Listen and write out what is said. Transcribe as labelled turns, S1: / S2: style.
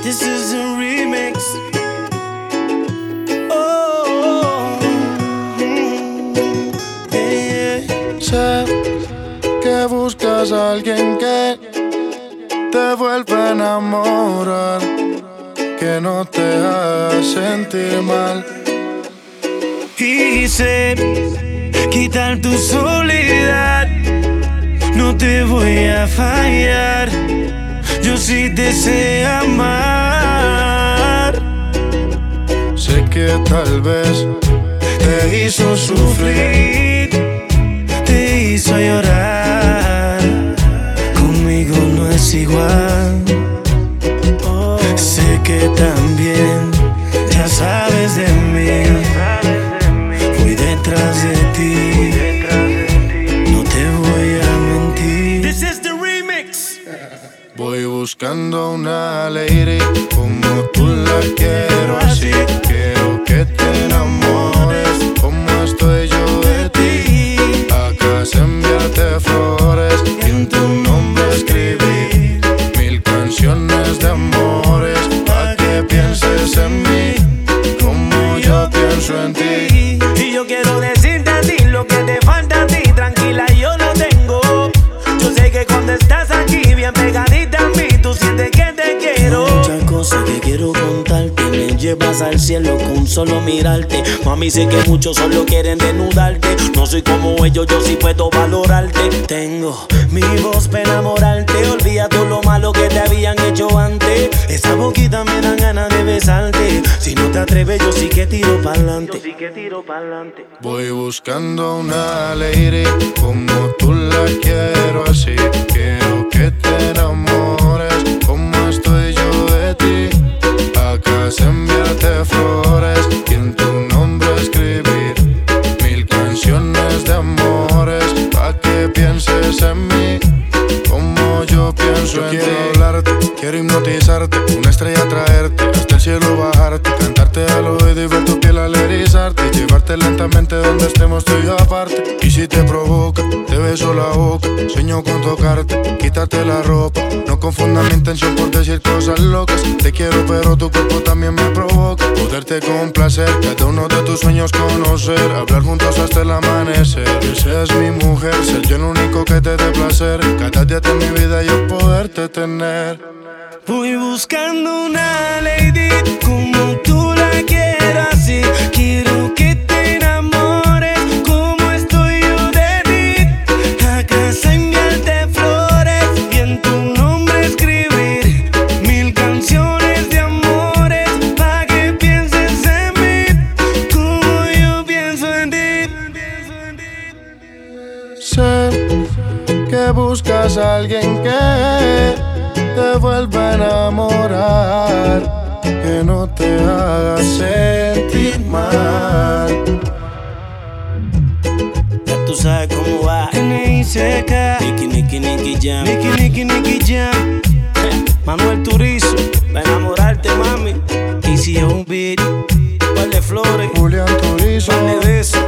S1: This is a remix. Oh, yeah.
S2: Sé que buscas a alguien que te vuelva a enamorar, que no te haga sentir mal.
S1: Y sé quitar tu soledad, no te voy a fallar. Yo sí te sé amar.
S2: Sé que tal vez
S1: te hizo sufrir, te hizo llorar. Conmigo no es igual. Sé que también ya sabes de mí. Voy detrás de ti, no te voy a mentir. This is the remix.
S2: voy buscando una lady como tú la quiero así. Quiero que te enamores como estoy yo de ti. Acá enviarte flores y en tu nombre escribir 1000 canciones de amores pa' que pienses en mí como yo pienso en ti.
S1: Y yo quiero decirte a ti lo que te falta a ti. Tranquila, yo lo tengo. Yo sé que cuando estás aquí bien pegadita a mí, tú sientes que te quiero. Muchas cosas que quiero contarte, me llevas al cielo con solo mirarte. Mami, sé que muchos solo quieren desnudarte. No soy como ellos, yo sí puedo valorarte. Tengo mi voz para enamorarte. Olvida todo lo malo que te habían hecho antes. Esa boquita me dan ganas de besarte. Si no te atreves, yo sí que tiro pa'lante.
S2: Voy buscando una lady como tú la quiero así. Quiero que te enamores como estoy yo de ti. Acá enviarte flores y en tu nombre escribir 1000 canciones de amores pa' que pienses en mí como yo pienso en ti. Quiero hablarte, quiero hipnotizarte, una estrella traerte, hasta el cielo bajarte, cantarte al oído y ver tu piel al erizarte, y llevarte lentamente donde estemos tú y yo aparte. Y si te provoca, te beso la boca, sueño con tocarte, quitarte la ropa. No confundas mi intención por decir cosas locas. Te quiero pero tu cuerpo también me provoca. Poderte complacer, cada uno de tus sueños conocer, hablar juntos hasta el amanecer. Que seas mi mujer, ser yo el único que te dé placer. Cada día de mi vida yo poderte tener.
S1: Voy buscando una lady como tú la quieras así. Quiero que te enamores como estoy yo de ti. A casa enviarte flores y en tu nombre escribir 1000 canciones de amores pa' que pienses en mí como yo pienso en ti.
S2: Sé que buscas a alguien que te vuelva a enamorar, que no te haga sentir mal.
S1: Ya tú sabes cómo va. N.I.C.K. Nicky Jam. Nicky Jam. Manuel Turizo, pa' enamorarte, mami. Easy on beat. Par de flores,
S2: Julián Turizo.
S1: par de besos.